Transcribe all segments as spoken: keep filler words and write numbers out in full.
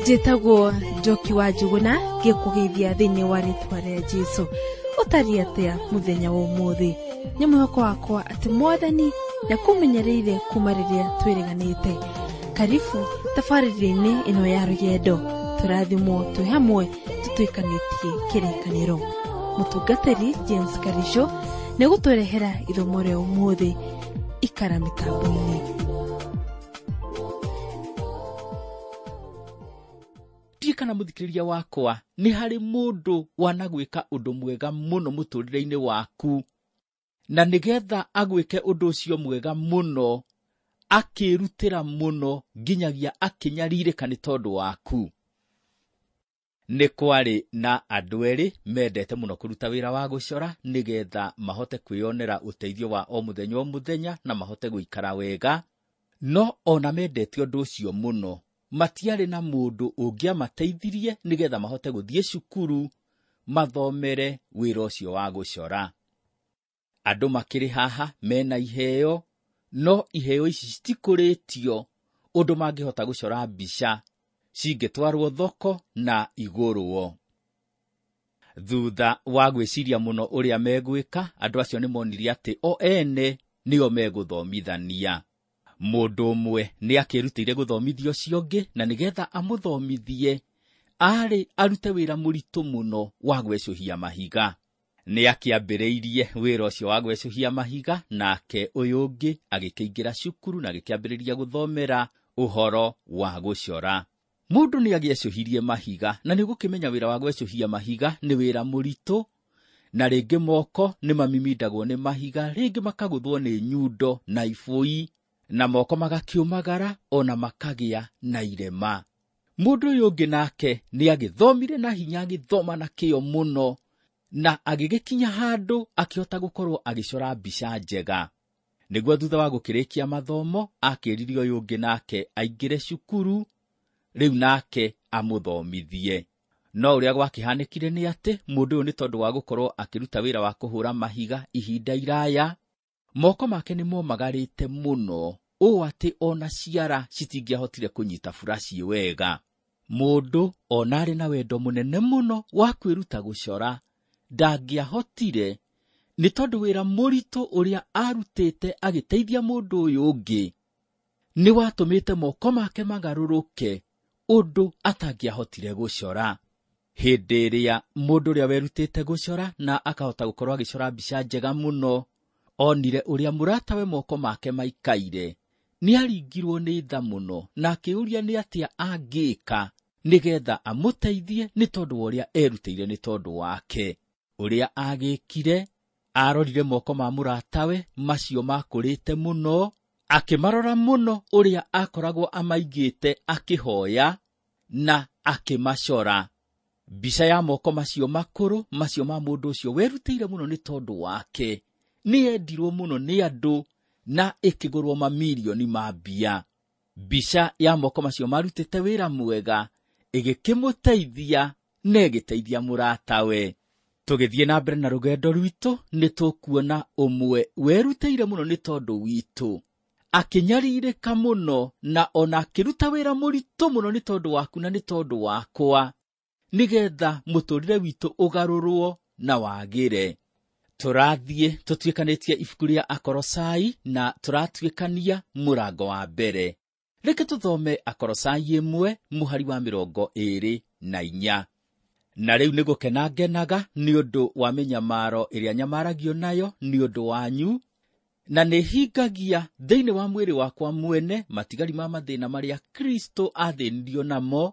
Njĩtagwo Njoki wa Njuguna ngĩkũgeithia thĩinĩ wa rĩĩtwa rĩa Jesũ. Ũtariĩ atĩa mũthenya wa ũmũthĩ? Nĩ mwĩhoko wakwa atĩ Mwathani nĩakũmenyereire kuma rĩrĩa twĩrĩganĩte. Karibu tabarĩra-inĩ ĩno ya rũgendo, tũrathimwo twĩ hamwe tũtuĩkanĩtie kĩrĩkanĩro. Mũtungatĩri James Karisho nĩgũtũrehera ithomo rĩa ũmũthĩ. Ikara mĩtambo-inĩ. Kana muthikiriria wakwa, ni hari mundu wanagwika undu mwega muno muturire-ini waku, na nigetha agwike undu ucio mwega muno akirutira muno nginyagia akinyaririka ni tondu waku. Ni kwari na andu eri mendete muno kuruta wira wa gucora nigetha mahote kwionera uteithio wa o muthenya o muthenya na mahote guikara wega, no ona mendete undu ucio muno matiari na mundu ungiamateithirie nigetha mahote guthie cukuru mathomere wira ucio wa gucora. Andu makiri haha mena iheo, no iheo ici citikuritio undu mangihota gucora mbica cingitwarwo thoko na igurwo. Thutha wa gwiciria muno uria megwika, andu acio nimonirie ati o ene nio meguthomithania. Mundu umwe ni akirutire guthomithio ciongi, na nigetha amuthomithie ari arute wira muritu muno wa gwecuhia mahiga. Ni akiambiriirie wira ucio wa gwecuhia mahiga, nake uyu ungi agikeingira cukuru na agikiambiriria guthomera uhoro wa gucora. Mundu ni agiecuhirie mahiga, na nigukimenya wira wa gwecuhia mahiga ni wira muritu, na ringi moko ni mamimindagwo ni mahiga, ringi makaguthwo ni nyundo na ibui, na moko magakiumagara ona makagia na irema. Mundu uyu ungi nake ni agithomire na hinya, agithoma na kio muno, na agigikinya handu akihota gukorwo agicora mbica njega. Niguo thutha wa gukirikia mathomo akiririo uyu ungi nake aingire cukuru, riu nake amuthomithie. No uria gwakihanikire ni ati mundu uyu ni tondu wa gukorwo akiruta wira wa kuhura mahiga ihinda iraya, moko make ni momagarite muno, o ati ona ciara citingiahotire kunyita burashi wega. Mundu onari na wendo munene muno wa kwiruta gucora ndangiahotire, ni tondu wira muritu uria arutite agiteithia mundu uyu ungi ni watumite moko make magaruruke undu atangiahotire gucora. Hindi iria mundu uria werutite gucora na akahota gukorwo agicora mbica njega muno, onire uria muratawe moko make maikaire, ni aringirwo ni tha muno na akiuria ni atia angika nigetha amuteithie ni tondu uria erutire ni tondu wake. Uria agikire, arorire moko ma muratawe macio makurite muno, akimarora muno uria akoragwo amaigite akihoya na akimacora. Mbica ya moko macio makuru macio ma mundu ucio werutire muno ni tondu wake ni endirwo muno ni andu na ikigurwo mamilioni ma mbia. Mbica ya moko macio marutite wira mwega igikimuteithia na igiteithia muratawe. Tugithie na mbere na rugendo rwitu ni tukuona umwe werutire muno ni tondu witu akinyaririka muno na ona akiruta wira muritu muno ni tondu waku na ni tondu wakwa, nigetha muturire witu ugarurwo na wagire. Turathie tutuikanitie ibuku ria Akolosai na turatuikania murango wa mbere. Reke tuthome Akolosai imwe muhari wa mirongo iri na inya. Na riu nigukenangenaga ni undu wa minyamaro iria nyamaragio nayo ni undu wanyu, na nihingagia thiini wa mwiri wakwa mwene matigari ma mathina maria Kristo athinirio namo,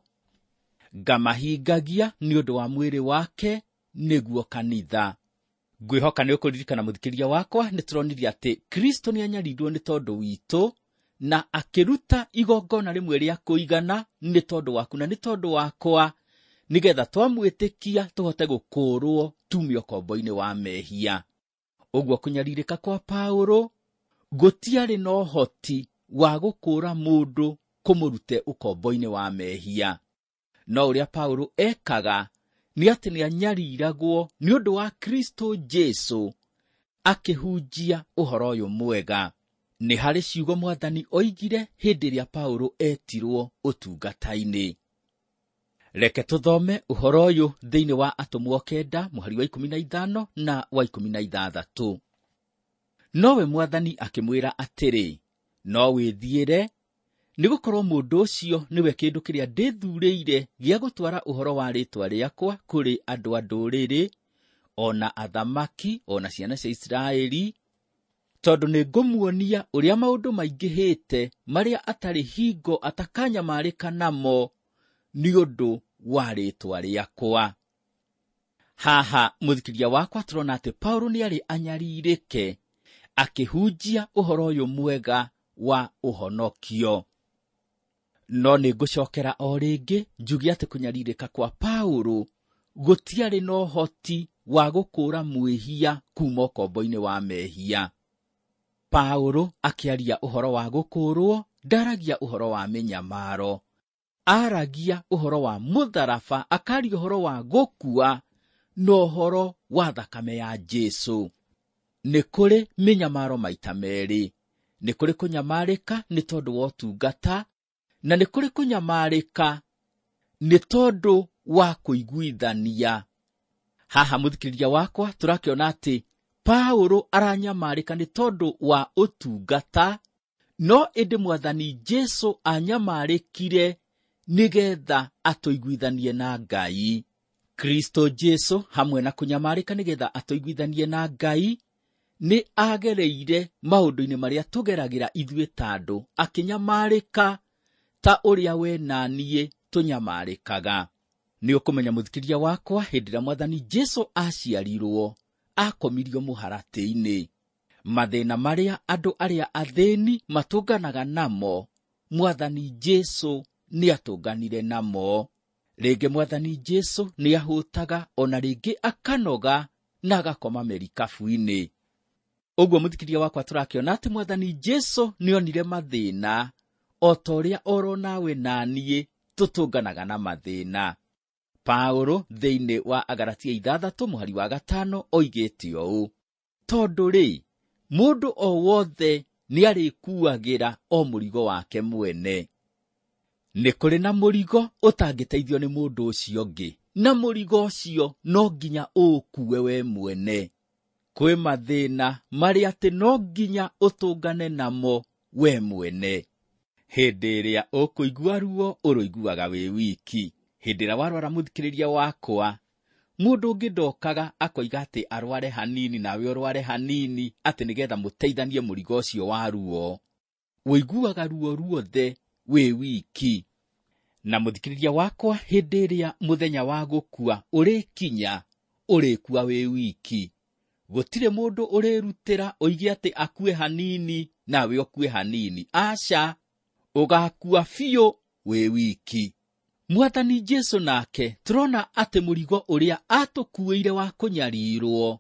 ngamahingagia ni undu wa mwiri wake niguo kanitha. Ngwihoka ni ukuririkana muthikiriria wakwa ni turonirie ati Kristo ni anyarirwo ni tondu witu na akiruta igongona rimwe ria kuigana ni tondu waku na ni tondu wakwa, nigetha twamwitikia tuhote gukurwo tumio kombo-ini wa mehia. Uguo kunyaririka kwa Paulo gutiari no hoti wa gukura mundu kumurute ukombo-ini wa mehia. No uria Paulo ekaga ni ati ni anyariragwo ni undu wa Kristo Jesu akihunjia uhoro uyu mwega. Ni hari ciugo Mwathani oigire hindi ria Paulo etirwo utungata-ini. Reke tuthome uhoro uyu thiini wa Atumwo kenda muhari wa ikumi na ithano na wa ikumi na ithathatu. Nowe Mwathani akimwira atiri, no withiire, nigukorwo mundu ucio niwe kindu kiria ndithuurire gia gutwara uhoro wa ritwa riakwa kuri andu a nduriri, ona athamaki, ona ciana cia Israeli, tondu ningumuonia uria maundu maingihite maria atari hingo atakanyamarika namo ni undu wa ritwa riakwa. Haha muthikiria wakwa turona ati Paulo ni ari anyaririke akihunjia uhoro uyu mwega wa uhonokio. No ningucokera o ringi njugi ati kunyaririka kwa Paulo gutiari no hoti wa gukura mwihia kuma ukombo-ini wa mehia. Paulo akiaria uhoro wa gukurwo, ndaragia uhoro wa minyamaro. Aragia uhoro wa mutharaba, akaria uhoro wa gukua, no uhoro wa thakame ya Jesu. Ni kuri minyamaro maita meri. Ni kuri kunyamarika ni tondu wa utungata, na ni kuri kunyamarika ni tondu wa kuiguithania. Haha muthikiriria wakwa turakiona ati Paulo aranyamarika ni tondu wa utungata, no indi Mwathani Jesu anyamarikire nigetha atuiguithanie na Ngai. Kristo Jesu hamwe na kunyamarika nigetha atuiguithanie na Ngai ni agereire maundu-ini maria tugeragira ithue tandu, akinyamarika ta uria we na nie tunyamarikaga. Ni ukumenya muthikiriria wakwa, hindira Mwathani Jesu aciarirwo akomirio muharati-ini. Mathina maria andu aria athini matunganaga namo, Mwathani Jesu ni atunganire namo. Ringi Mwathani Jesu ni ahutaga, ona ringi akanoga na agakoma merikabu-ini. Uguo muthikiriria wakwa turakiona ati Mwathani Jesu ni onire mathina o ta uria oro nawe na nie tutunganaga na mathina. Paulo thiini wa Agalatia ithathatu muhari wa gatano oigite uu, tondu ri mundu o wothe ni arikuagira o murigo wake mwene. Ni kuri na murigo utangiteithio ni mundu ucio ungi, na murigo ucio no nginya ukue we mwene. Kwi mathina maria ati no nginya utungane namo we mwene. Hindi iria ukuigua ruo uruiguaga wi wiki. Hindi ira warwara muthikiriria wakwa, mundu ungi ndokaga akoiga ati arware hanini nawe urware hanini ati nigetha muteithanie murigo ucio wa ruo. Wiguaga ruo ruothe wi wiki. Na muthikiriria wakwa, hindi iria muthenya wa gukua urikinya, urikua wi wiki. Gutire mundu urirutira oige ati akue hanini nawe okue hanini. Aca, ugakua biu wi wiki. Mwathani Jesu nake turona ati murigo uria atukuire wa kunyarirwo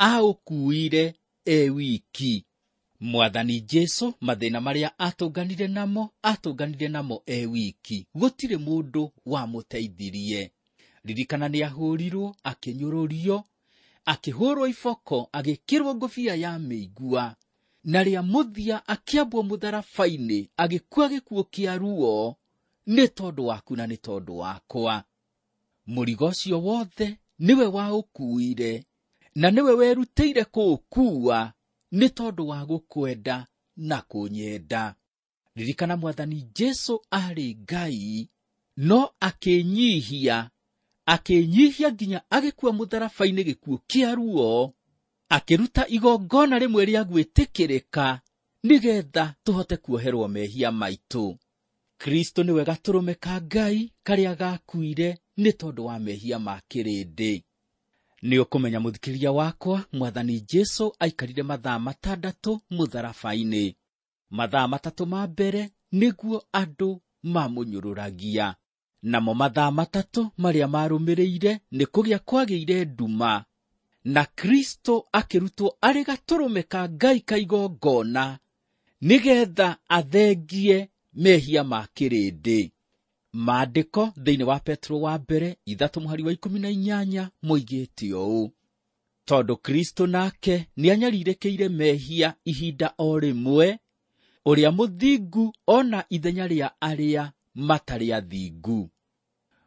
aukuire e wiki. Mwathani Jesu mathina maria atunganire namo atunganire namo e wiki. Gutire mundu wa muteithirie. Ririkana ni ahurirwo, akinyururio, akihurwo iboko, agikirwo ngofia ya mĩigua, na ria muthia akiambwo mutharabaini, agikua gikuo kia ruo ni tondu waku na ni tondu wakwa. Murigo ucio wothe niwe wa ukuire, na niwe werutĩire kuukua ni tondu wa gukwenda na kunyenda. Ririkana Mwathani Jesu ari Ngai, no akinyihia akinyihia nginya agikua mutharabaini gikuo kia ruo, akiruta igongona rimwe ria gwitikirika nigetha tuhote kuoherwo mehia maitu. Kristo niwe gaturume ka Ngai karia gakuire ni tondu wa mehia ma kirindi. Ni ukumenya muthikiriria wakwa, Mwathani Jesu aikarire mathaa matandatu mutharabaini. Mathaa matatu ma mbere niguo andu mamunyururagia, namo mathaa matatu maria marumiriire ni kugia kwagiire nduma, na Kristo akirutwo ari gaturume ka Ngai ka igongona nigetha athengie mehia ma kirindi. Maandiko thiini wa Petro wa mbere ithatu muhari wa ikumi na inyanya moigite uu, tondu Kristo nake ni anyarirĩkĩire mehia ihinda o rimwe, uria muthingu ona ithenya ria aria matari athingu.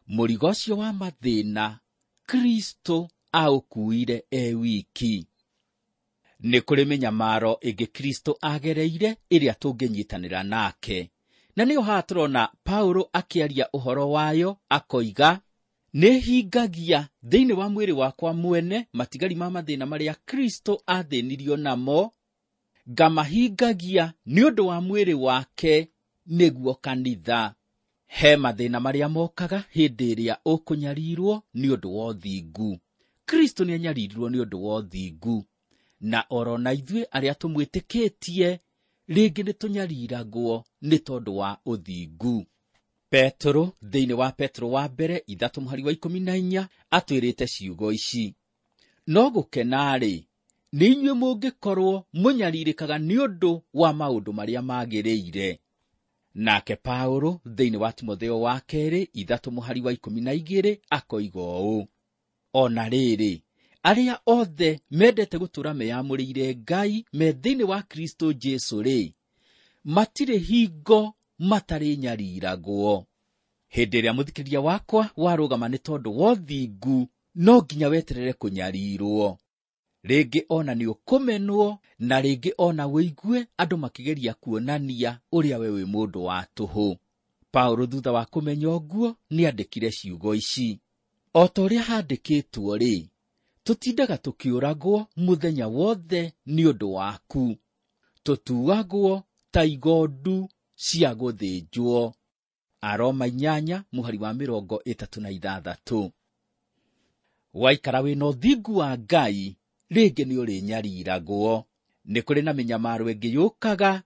mũrigo ũcio wa mathĩna Kristo aũkuire e wiki. Nĩ kũrĩ mĩnyamaro ĩngĩ Kristo agereire ĩrĩa tũngĩnyitanĩra nake. Na nĩyo haha tũrona Paulo akĩaria ũhoro wayo akoiga, nĩ hingagia thĩinĩ wa mwĩrĩ wakwa mwene matigari ma mathĩna marĩa Kristo athĩnirio namo, ngamahingagia nĩ ũndũ wa mwĩrĩ wake nĩguo kanitha. He mathĩna marĩa mokaga hĩndĩ ĩrĩa ũkũnyarirwo nĩ ũndũ wa ũthingu. Kristo nĩ anyaririrwo nĩ ũndũ wa ũthingu, na oro na ithuĩ arĩa tũmwĩtĩkĩtie rĩngĩ nĩ tũnyariragwo nĩ tondũ wa ũthingu. Petro thĩinĩ wa Petro wa mbere ithatũ mũhari wa ikũmi na inya atwĩrĩte ciugo ici, no gũkena-rĩ, nĩ inyuĩ mũngĩkorwo mũnyarirĩkaga nĩ ũndũ wa maũndũ marĩa magĩrĩire. Nake Paulo thĩinĩ wa Timotheo wa kerĩ ithatũ mũhari wa ikũmi na igĩrĩ akoiga ũũ, ona rĩrĩ, arĩa othe mendete gũtũũra meyamũrĩire Ngai me thĩinĩ wa Kristo Jesũ-rĩ, matirĩ hingo matarĩ nyariragwo. Hĩndĩ ĩrĩa mũthikĩrĩria wakwa warũgama nĩ tondũ wa ũthingu, no nginya weterere kũnyarirwo. Rĩngĩ ona nĩ ũkũmenwo, na rĩngĩ ona wĩigue andũ makĩgeria kuonania ũrĩa we wĩ mũndũ wa tũhũ. Paulo thutha wa kũmenya ũguo nĩandĩkire ciugo ici, o ta ũrĩa handĩkĩtwo-rĩ, tũtindaga tũkĩũragwo mũthenya wothe nĩ ũndũ waku, tũtuagwo ta igondu cia gũthĩnjwo. Aroma inyanya mũhari wa mĩrongo ĩtatũ na ithathatũ. Waikara wĩna ũthingu wa Ngai, rĩngĩ nĩ ũrĩnyariragwo. Nĩ kũrĩ na mĩnyamaro ĩngĩ yũkaga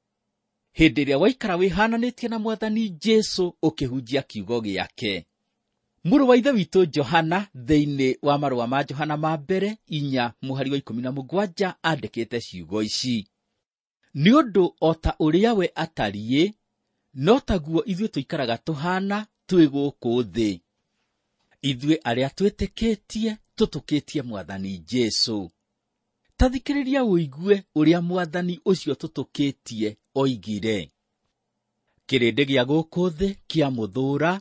hĩndĩ ĩrĩa waikara wĩhananĩtie na Mwathani Jesũ ũkĩhunjia kiugo gĩake. Mũrũ wa ithe witũ Johana thĩinĩ wa marũa ma Johana ma mbere inya mũhari wa ikũmi na mũgwanja andĩkĩte ciugo ici, nĩ ũndũ o ta ũrĩa we atariĩ, no taguo ithuĩ tũikaraga tũhana twĩ gũkũ thĩ. Ithuĩ arĩa twĩtĩkĩtie tũtũkĩtie Mwathani Jesũ. Ta thikĩrĩria ũigue ũrĩa Mwathani ũcio tũtũkĩtie oigire, kĩrĩndĩ gĩa gũkũ thĩ kĩa mũthũra,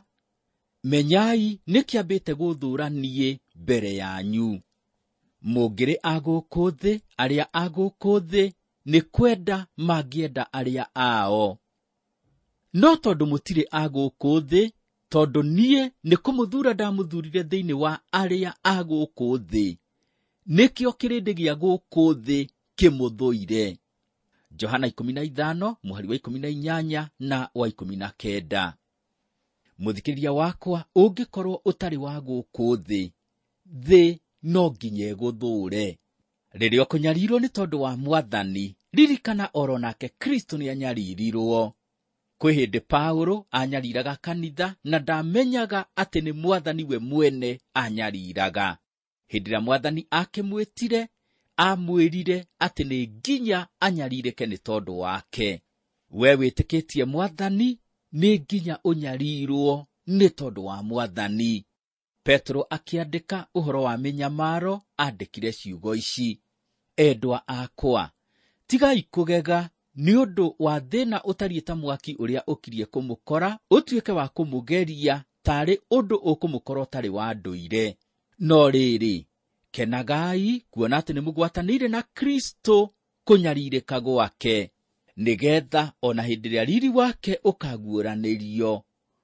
menyai nĩ kĩambĩte gũthũra niĩ mbere yanyu. Mũngĩrĩ a gũkũ thĩ, arĩa a gũkũ thĩ nĩ kwenda mangĩenda arĩa ao. No tondũ mũtirĩ a gũkũ thĩ, tondũ niĩ nĩ kũmũthura ndamũthurire thĩinĩ wa arĩa a gũkũ thĩ, nĩkĩo kĩrĩndĩ gĩa gũkũ thĩ kĩmũthũire. Johana ikũmi na ithano mũhari wa ikũmi na inyanya na wa ikũmi na kenda. Mũthikĩrĩria wakwa, ũngĩkorwo ũtarĩ wa gũkũ thĩ, thĩ no nginya ĩgũthũre. Rĩrĩa ũkũnyarirwo nĩ tondũ wa Mwathani, ririkana oro nake Kristo nĩ anyaririrwo. Kwĩ hĩndĩ Paulo anyariraga kanitha na ndamenyaga atĩ nĩ Mwathani we mwene anyariraga. Hĩndĩ ĩrĩa Mwathani akĩmwĩtire, amwĩrire atĩ nĩ nginya anyarirĩke nĩ tondũ wake. We wĩtĩkĩtie Mwathani, nĩ nginya ũnyarirwo nĩ tondũ wa Mwathani. Petro akĩandĩka ũhoro wa mĩnyamaro andĩkire ciugo ici, endwa akwa, tigai kũgega nĩ ũndũ wa thĩna ũtariĩ ta mwaki ũrĩa ũkirie kũmũkora, ũtuĩke wa kũmũgeria tarĩ ũndũ ũkũmũkora ũtarĩ wa ndũire. No rĩrĩ, kenagai kuona atĩ nĩ mũgwatanĩire na Kristo kũnyarirĩka gwake, nĩgetha ona hĩndĩ ĩrĩa riri wake ũkaguũranĩrio,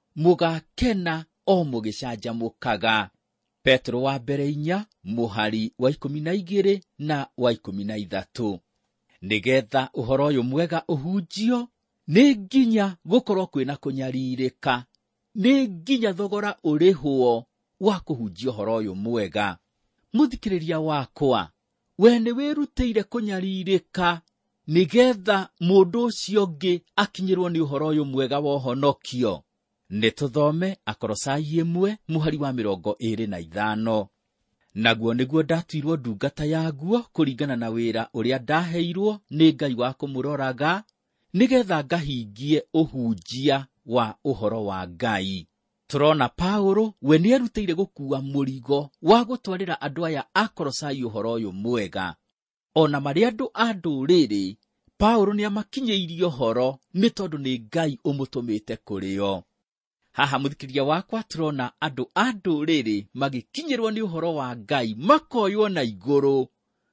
mũgakena o mũgĩcanjamũkaga. Petro wa mbere inya mũhari wa ikũmi na igĩrĩ na wa ikũmi na ithatũ. Nĩgetha ũhoro ũyũ mwega ũhunjio, nĩ nginya gũkorwo kwĩna kũnyarirĩka, nĩ nginya thogora ũrĩhwo wa kũhunjia ũhoro ũyũ mwega. Mũthikĩrĩria wakwa, we nĩ wĩrutĩire kũnyarirĩka nĩgetha mũndũ ũcio ũngĩ akinyĩrwo nĩ ũhoro ũyũ mwega wa ũhonokio. Nĩ tũthome Akolosai ĩmwe mũhari wa mĩrongo ĩĩrĩ na ithano. Naguo nĩguo ndatuirwo ndungata yaguo kũringana na wĩra ũrĩa ndaheirwo nĩ Ngai wa kũmũroraga, nĩgetha ngahingie ũhunjia wa ũhoro wa Ngai. Tũrona Paulo we nĩ erutĩire gũkuua mũrigo wa gũtwarĩra andũ aya a Kolosai ũhoro ũyũ mwega. Ona marĩ andũ a ndũrĩrĩ, Paulo nĩ amakinyĩirie ũhoro nĩ tondũ nĩ Ngai ũmũtũmĩte kũrĩ o. Haha mũthikĩrĩria wakwa tũrona andũ a ndũrĩrĩ magĩkinyĩrwo nĩ ũhoro wa Ngai, makoywo na igũrũ.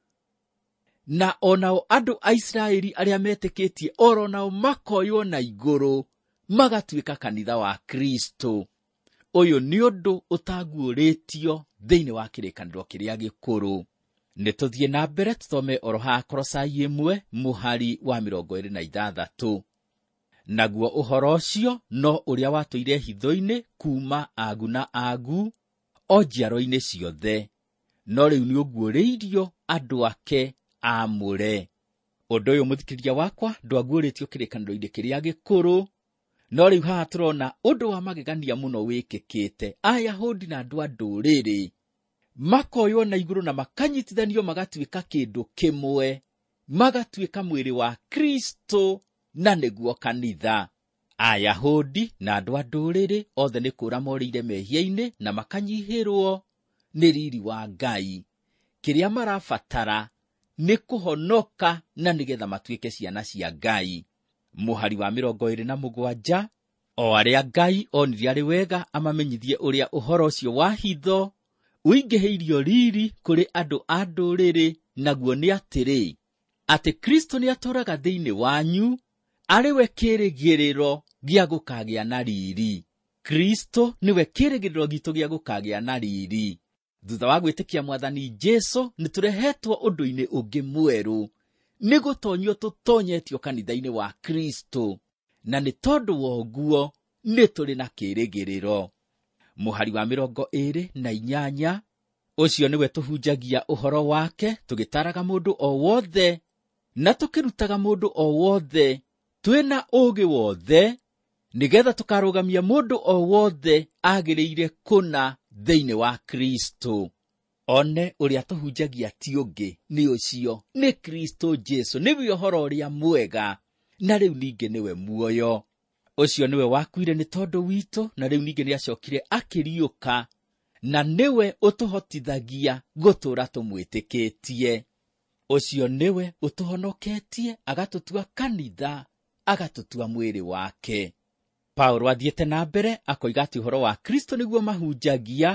Na onao andũ a Isiraeli arĩa metĩkĩtie oro nao makoywo na igũrũ, magatuĩka kanitha wa Kristo. Ũyũ nĩ ũndũ ũtaguũrĩtio thĩinĩ wa kĩrĩkanĩro kĩrĩa gĩkũrũ. Nĩ tũthiĩ na mbere tũthome oro haha Kolosai ĩmwe mũhari wa mĩrongo ĩrĩ na ithathatũ. Naguo ũhoro ũcio no ũrĩa watũire hitho-inĩ kuma agu na agu o njiaro-inĩ ciothe, no rĩu nĩ ũguũrĩirio andũ ake amũre. Ũndũ ũyũ mũthikĩrĩria wakwa ndwaguũrĩtio kĩrĩkanĩro-inĩ kĩrĩa gĩkũrũ, no rĩu haha tũrona ũndũ wa magegania mũno wĩkĩkĩte. Ayahudi na andũ a ndũrĩrĩ makoywo na igũrũ na makanyitithanio magatuĩka kĩndũ kĩmwe, magatuĩka mwĩrĩ wa Kristo, na nĩguo kanitha. Ayahudi na andũ a ndũrĩrĩ othe nĩ kũũra morĩire mehia-inĩ na makanyihĩrwo nĩ riri wa Ngai. Kĩrĩa marabatara nĩ kũhonoka na nĩgetha matuĩke ciana cia Ngai. Mũhari wa mĩrongo ĩrĩ na mũgwanja, o arĩa Ngai onire arĩ wega amamenyithie ũrĩa ũhoro ũcio wa hitho ũingĩhĩirio riri kũrĩ andũ a ndũrĩrĩ, naguo nĩ atĩrĩ, atĩ Kristo nĩ atũũraga thĩinĩ wanyu, arĩ we kĩĩrĩgĩrĩro gĩa gũkagĩa na riri. Kristo nĩwe kĩĩrĩgĩrĩro gitũ gĩa gũkagĩa na riri. Thutha wa gwĩtĩkia Mwathani Jesũ nĩ tũrehetwo ũndũ-inĩ ũngĩ mwerũ, nĩ gũtonyio tũtonyetio kanitha-inĩ wa Kristo, na nĩ tondũ wa ũguo nĩ tũrĩ na kĩĩrĩgĩrĩro. Mũhari wa mĩrongo ĩrĩ na inyanya, ũcio nĩwe tũhunjagia ũhoro wake, tũgĩtaraga mũndũ o wothe na tũkĩrutaga mũndũ o wothe twĩna ũũgĩ wothe, nĩgetha tũkarũgamia mũndũ o wothe agĩrĩire kũna thĩinĩ wa Kristo. One ũrĩa tũhunjagia ti ũngĩ nĩ ũcio, nĩ Kristo Jesũ, nĩwe ũhoro ũrĩa mwega, na rĩu ningĩ nĩwe muoyo. Ũcio nĩwe wakuire nĩ tondũ witũ, na rĩu ningĩ nĩ acokire akĩriũka, na nĩwe ũtũhotithagia gũtũũra tũmwĩtĩkĩtie. Ũcio nĩwe ũtũhonoketie, agatũtua kanitha, agatũtua mwĩrĩ wake. Paulo athiĩte na mbere akoiga atĩ ũhoro wa Kristo nĩguo mahunjagia,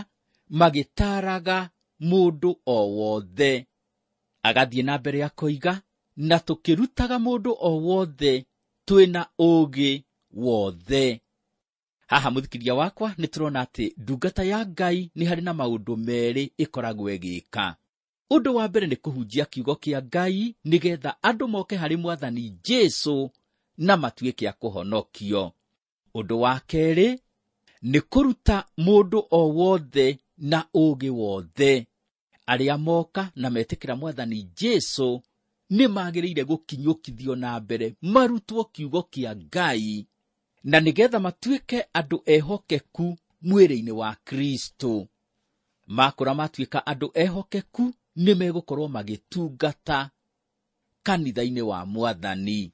magĩtaraga mũndũ o wothe. Agathiĩ na mbere akoiga, na tũkĩrutaga mũndũ o wothe twĩna ũũgĩ wothe. Haha mũthikĩrĩria wakwa nĩ tũrona atĩ ndungata ya Ngai nĩ harĩ na maũndũ merĩ ĩkoragwo ĩgĩka. Ũndũ wa mbere nĩ kũhunjia kiugo kĩa Ngai, nĩgetha andũ moke harĩ Mwathani Jesũ na matuĩke a kũhonokio. Ũndũ wa kerĩ nĩ kũruta mũndũ o wothe na ũũgĩ wothe. Arĩa moka na metĩkĩra Mwathani Jesũ nĩ magĩrĩire gũkinyũkithio na mbere, marutwo kiugo kĩa Ngai, na nĩgetha matuĩke andũ ehokeku mwĩrĩ-inĩ wa Kristo. Makũra matuĩka andũ ehokeku, nĩ megũkorwo magĩtungata kanitha-inĩ wa Mwathani.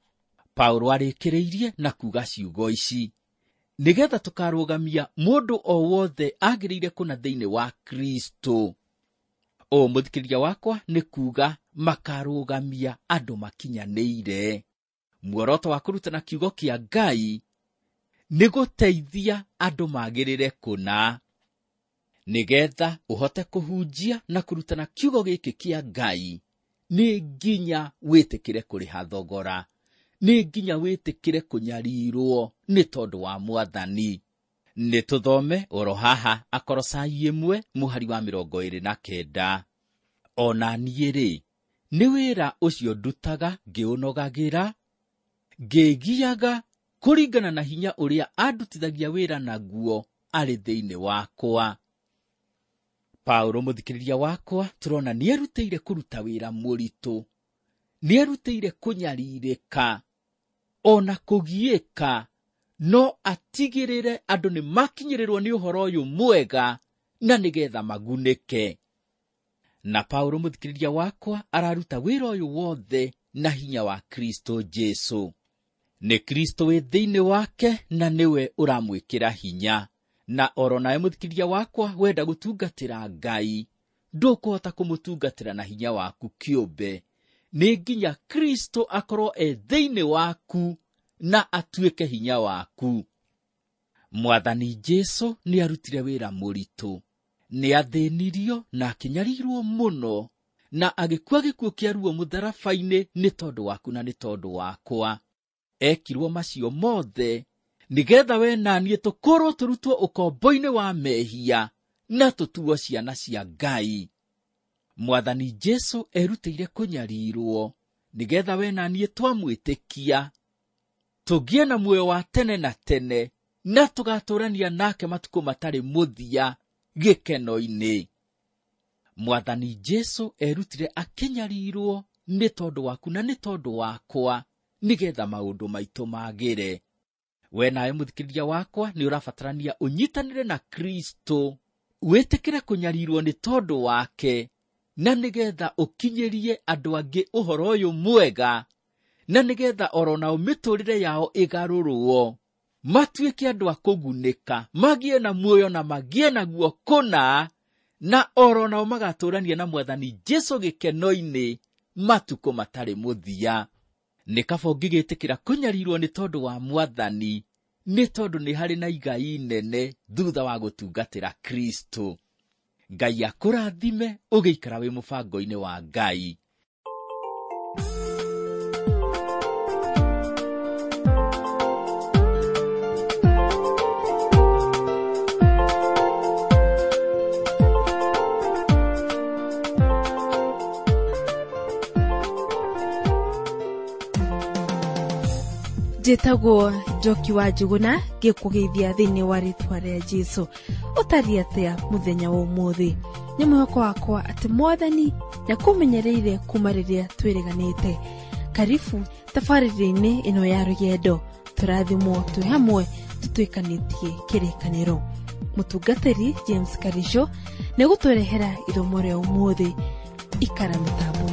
Paulo arĩkĩrĩirie na kuuga ciugo ici, nĩgetha tũkarũgamia mũndũ o wothe agĩrĩire kũna thĩinĩ wa Kristo. O mũthikĩrĩria wakwa nĩ kuuga makarũgamia andũ makinyanĩire. Muoroto wa kũrutana kiugo kĩa Ngai nĩ gũteithia andũ magĩrĩre kũna, nĩgetha ũhote kũhunjia na kũrutana kiugo gĩkĩ kĩa Ngai. Nĩ nginya wĩtĩkĩre kũrĩha thogora, nĩ nginya wĩtĩkĩre kũnyarirwo nĩ tondũ wa Mwathani. Nĩ tũthome oro haha Akolosai ĩmwe mũhari wa mĩrongo ĩrĩ na kenda. Ona niĩ-rĩ, nĩ wĩra ũcio ndutaga ngĩũnogagĩra, ngĩgiaga kũringana na hinya ũrĩa andutithagia wĩra naguo arĩ thĩinĩ wakwa. Paulo mũthikĩrĩria wakwa tũrona nĩ erutĩire kũruta wĩra mũritũ, nĩ erutĩire kũnyarirĩka ona kũgiĩka, no atigĩrĩre andũ nĩ makinyĩrĩrwo nĩ ũhoro ũyũ mwega na nĩgetha magunĩke. Na Paulo mũthikĩrĩria wakwa araruta wĩra ũyũ wothe na hinya wa Kristo Jesũ. Nĩ Kristo wĩ thĩinĩ wake na nĩwe ũramwĩkĩra hinya. Na oro nawe mũthikĩrĩria wakwa wenda gũtungatĩra Ngai, ndũkũhota kũmũtungatĩra na hinya waku kĩũmbe. Nĩ nginya Kristo akorwo e thĩinĩ waku na atuĩke hinya waku. Mwathani Jesu nĩ arutire wĩra mũritũ, nĩ athĩnirio na akinyariirwo mũno, na agĩkua gĩkuũ kĩa ruo mũtharaba-inĩ nĩ tondũ waku na nĩ tondũ wakwa. Ekirwo macio mothe nĩgetha we na niĩ tũkorwo tũrutwo ũkombo-inĩ wa mehia na tũtuo ciana cia Ngai. Mwathani Jesu erutĩire kũnyarirwo nĩgetha we na niĩ twamwĩtĩkia tũgĩe na muoyo wa tene na tene, na tũgatũrania nake matukũ matarĩ mũthia gĩkeno-inĩ. Mwathani Jesu erutire akĩnyarirwo nĩ tondũ waku na nĩ tondũ wakwa, nĩgetha maũndũ maitũ magĩre. We nawe mũthikĩrĩria wakwa nĩ ũrabatarania ũnyitanĩre na Kristo, wĩtĩkĩre kũnyarirwo nĩ tondũ wake, na nĩgetha ũkinyĩrie andũ angĩ ũhoro ũyũ mwega, na nĩgetha oro nao mĩtũrĩre yao ĩgarũrwo, matuĩke andũ a kũgunĩka, magĩe na muoyo na magĩe naguo kũna, na oro nao magatũrania na Mwathani Jesu gĩkeno-inĩ matukũ matarĩ mũthia. Nĩ kaba ũngĩgĩtĩkĩra kũnyarirwo nĩ tondũ wa Mwathani, nĩ tondũ nĩ harĩ na igai nene thutha wa gũtungatĩra Kristo. Ngai akũrathime ũgĩikara wĩ mũbango-inĩ wa Ngai. Njĩtagwo Njoki wa Njuguna, ngĩkũgeithia thĩinĩ wa rĩĩtwa rĩa Jesũ. Ũtariĩ atĩa mũthenya wa ũmũthĩ? Nĩ mwĩhoko wakwa atĩ Mwathani nĩakũmenyereire kuma rĩrĩa twĩrĩganĩte. Karibu tabarĩra-inĩ ĩno ya rũgendo, tũrathimwo twĩ hamwe tũtuĩkanĩtie kĩrĩkanĩro. Mũtungatĩri James Karisho nĩgũtũrehera ithomo rĩa ũmũthĩ. Ikara mĩtambo